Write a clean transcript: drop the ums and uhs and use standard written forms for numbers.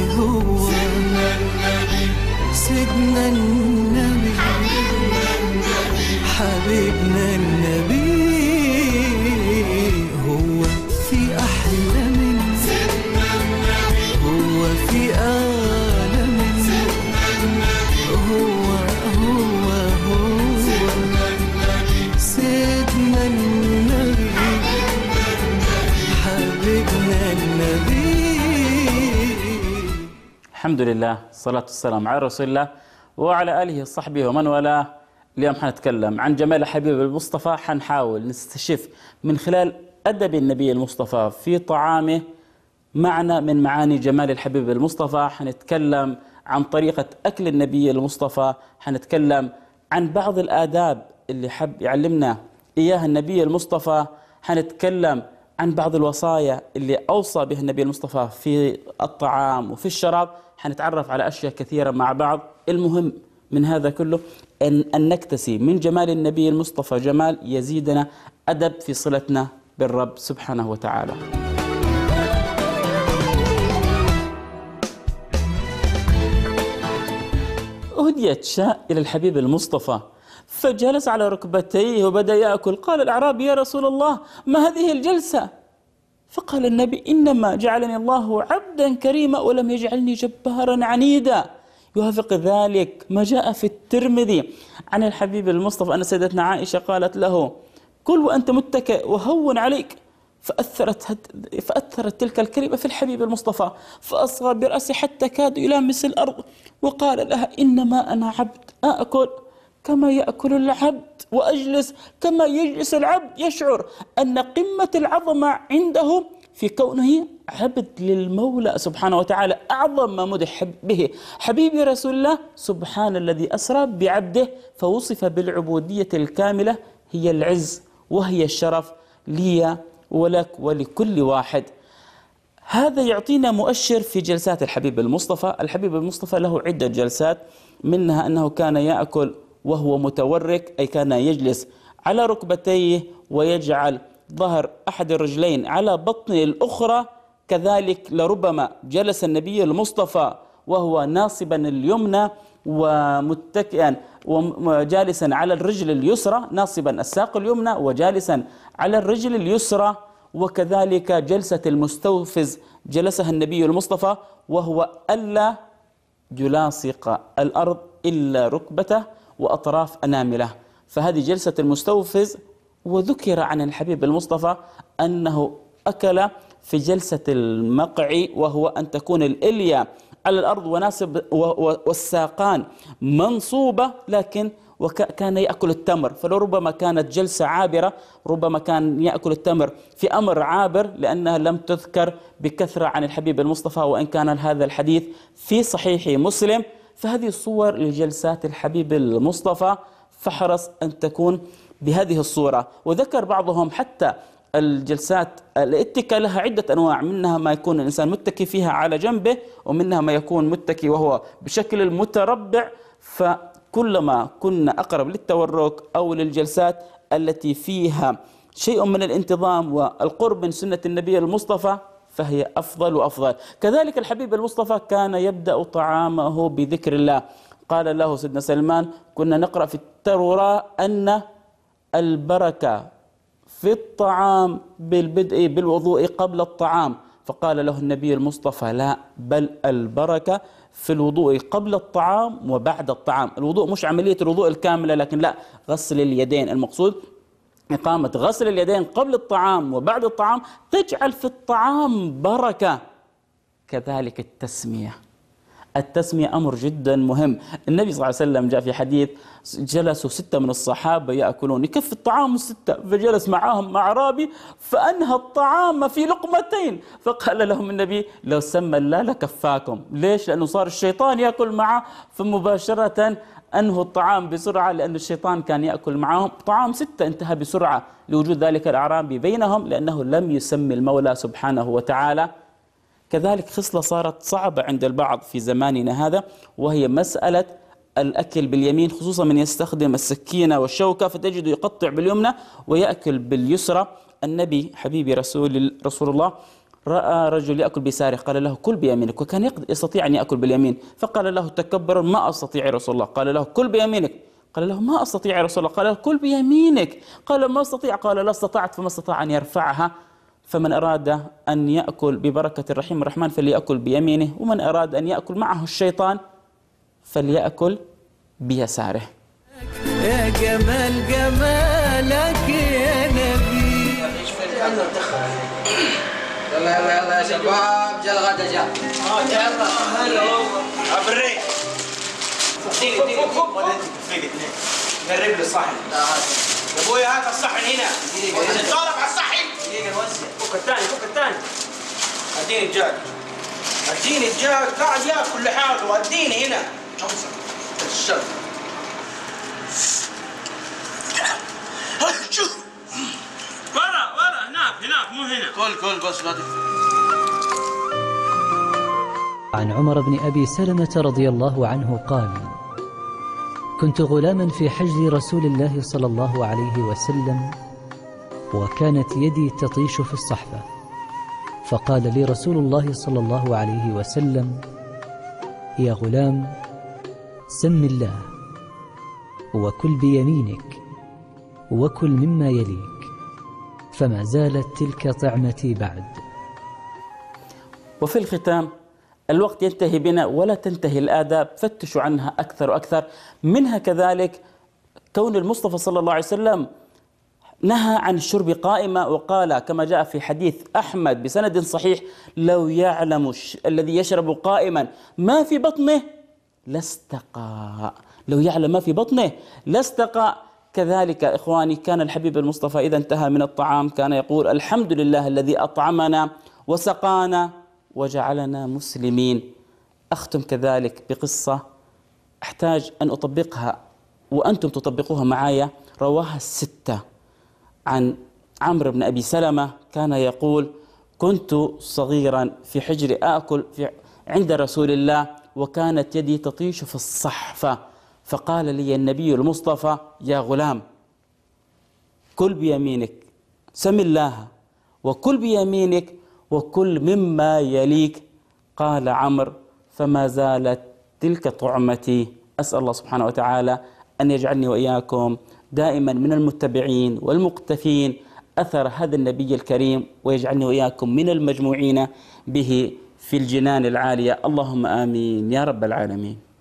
هو سيدنا النبي حبيبنا النبي هو في أحلى من سيدنا النبي هو في أعلى من سيدنا النبي هو سيدنا النبي حبيبنا النبي. الحمد لله، الصلاة والسلام على رسول الله وعلى آله وصحبه ومن والاه. اليوم حنتكلم عن جمال حبيب المصطفى، حنحاول نستشف من خلال أدب النبي المصطفى في طعامه معنى من معاني جمال الحبيب المصطفى. حنتكلم عن طريقة أكل النبي المصطفى، حنتكلم عن بعض الآداب اللي حب يعلمنا إياها النبي المصطفى، حنتكلم عن بعض الوصايا اللي أوصى بها النبي المصطفى في الطعام وفي الشراب، حنتعرف على أشياء كثيرة مع بعض. المهم من هذا كله أن نكتسي من جمال النبي المصطفى جمال يزيدنا أدب في صلتنا بالرب سبحانه وتعالى. أهديت شاة إلى الحبيب المصطفى فجلس على ركبتيه وبدأ يأكل. قال الأعرابي: يا رسول الله، ما هذه الجلسة؟ فقال النبي: إنما جعلني الله عبدا كريما ولم يجعلني جبارا عنيدا. يوافق ذلك ما جاء في الترمذي عن الحبيب المصطفى أن سيدتنا عائشة قالت له: كل وأنت متكئ وهون عليك. فأثرت تلك الكلمة في الحبيب المصطفى فأصغى برأسه حتى كاد يلامس الأرض وقال لها: إنما أنا عبد أأكل كما يأكل العبد وأجلس كما يجلس العبد. يشعر أن قمة العظمة عنده في كونه عبد للمولى سبحانه وتعالى. أعظم ما مدح به حبيبي رسول الله: سبحان الذي أسرى بعبده، فوصف بالعبودية الكاملة، هي العز وهي الشرف لي ولك ولكل واحد. هذا يعطينا مؤشر في جلسات الحبيب المصطفى. الحبيب المصطفى له عدة جلسات، منها أنه كان يأكل وهو متورك، أي كان يجلس على ركبتيه ويجعل ظهر أحد الرجلين على بطن الأخرى. كذلك لربما جلس النبي المصطفى وهو ناصبا اليمنى ومتكئا وجالسا على الرجل اليسرى، ناصبا الساق اليمنى وجالسا على الرجل اليسرى. وكذلك جلسة المستوفز جلسها النبي المصطفى وهو ألا يلاصق الأرض إلا ركبته وأطراف أنامله، فهذه جلسة المستوفز. وذكر عن الحبيب المصطفى أنه أكل في جلسة المقع، وهو أن تكون الإلية على الأرض وناصب والساقان منصوبة، لكن كان يأكل التمر. فلربما كانت جلسة عابرة، ربما كان يأكل التمر في أمر عابر لأنها لم تذكر بكثرة عن الحبيب المصطفى، وإن كان هذا الحديث في صحيح مسلم. فهذه الصور لجلسات الحبيب المصطفى، فحرص أن تكون بهذه الصورة. وذكر بعضهم حتى الجلسات الاتكاء لها عدة أنواع، منها ما يكون الإنسان متكي فيها على جنبه، ومنها ما يكون متكي وهو بشكل المتربع. فكلما كنا أقرب للتورك أو للجلسات التي فيها شيء من الانتظام والقرب من سنة النبي المصطفى فهي أفضل وأفضل. كذلك الحبيب المصطفى كان يبدأ طعامه بذكر الله. قال له سيدنا سلمان: كنا نقرأ في التوراة أن البركة في الطعام بالبدء بالوضوء قبل الطعام. فقال له النبي المصطفى: لا، بل البركة في الوضوء قبل الطعام وبعد الطعام. الوضوء مش عملية الوضوء الكاملة، لكن لا، غسل اليدين. المقصود إقامة غسل اليدين قبل الطعام وبعد الطعام تجعل في الطعام بركة. كذلك التسمية أمر جدا مهم. النبي صلى الله عليه وسلم جاء في حديث: جلسوا 6 من الصحابة يأكلون، يكفي الطعام 6، فجلس معهم أعرابي فأنهى الطعام في لقمتين، فقال لهم النبي: لو سمى الله لكفاكم. ليش؟ لأنه صار الشيطان يأكل معه، فمباشرة أنهوا الطعام بسرعة، لأن الشيطان كان يأكل معهم. طعام 6 انتهى بسرعة لوجود ذلك الأعرابي بينهم، لأنه لم يسمي المولى سبحانه وتعالى. كذلك خصلة صارت صعبة عند البعض في زماننا هذا، وهي مسألة الأكل باليمين، خصوصا من يستخدم السكينة والشوكة، فتجد يقطع باليمنى ويأكل باليسرى. النبي حبيبي رسول الله رأى رجل يأكل بيساره قال له كل بيمينك، وكان يستطيع أن يأكل باليمين، فقال له تكبرا ما أستطيع يا رسول الله، قال له كل بيمينك، قال له ما أستطيع يا رسول الله، قال له كل بيمينك، قال ما أستطيع، قال لا استطعت، فما استطاع أن يرفعها. فمن أراد أن يأكل ببركة الرحيم الرحمن فليأكل بيمينه، ومن أراد أن يأكل معه الشيطان فليأكل بيساره. يا جمال جمالك يا نبي. يلا يلا يلا يا شباب، جا الغدا جا. يلا هلا عبري. فوق قرب لي الصحن. يا ابوي هات الصحن هنا. طالب على الصحن. دقيقة نوزع. فك الثاني فك الثاني. اديني الدجاج. اديني الدجاج قاعد ياكل لحاله، واديني هنا. امسك. الشر. ورا هناك مو هنا. كل بس لا عن عمر بن أبي سلمة رضي الله عنه قال: كنت غلاما في حجر رسول الله صلى الله عليه وسلم، وكانت يدي تطيش في الصحفة، فقال لي رسول الله صلى الله عليه وسلم: يا غلام، سم الله وكل بيمينك وكل مما يليك، فما زالت تلك طعمتي بعد. وفي الختام الوقت ينتهي بنا ولا تنتهي الآداب، فتشوا عنها أكثر وأكثر. منها كذلك كون المصطفى صلى الله عليه وسلم نهى عن الشرب قائمة، وقال كما جاء في حديث أحمد بسند صحيح: لو يعلم الذي يشرب قائما ما في بطنه لاستقى، لو يعلم ما في بطنه لاستقى. كذلك إخواني كان الحبيب المصطفى إذا انتهى من الطعام كان يقول: الحمد لله الذي أطعمنا وسقانا وجعلنا مسلمين. أختم كذلك بقصة أحتاج أن أطبقها وأنتم تطبقوها معايا، رواها الستة عن عمرو بن أبي سلمة. كان يقول: كنت صغيرا في حجر آكل عند رسول الله، وكانت يدي تطيش في الصحفة، فقال لي النبي المصطفى: يا غلام، كل بيمينك، سم الله وكل بيمينك وكل مما يليك. قال عمرو: فما زالت تلك طعمتي. أسأل الله سبحانه وتعالى أن يجعلني وإياكم دائما من المتبعين والمقتفين أثر هذا النبي الكريم، ويجعلني وإياكم من المجموعين به في الجنان العالية. اللهم آمين يا رب العالمين.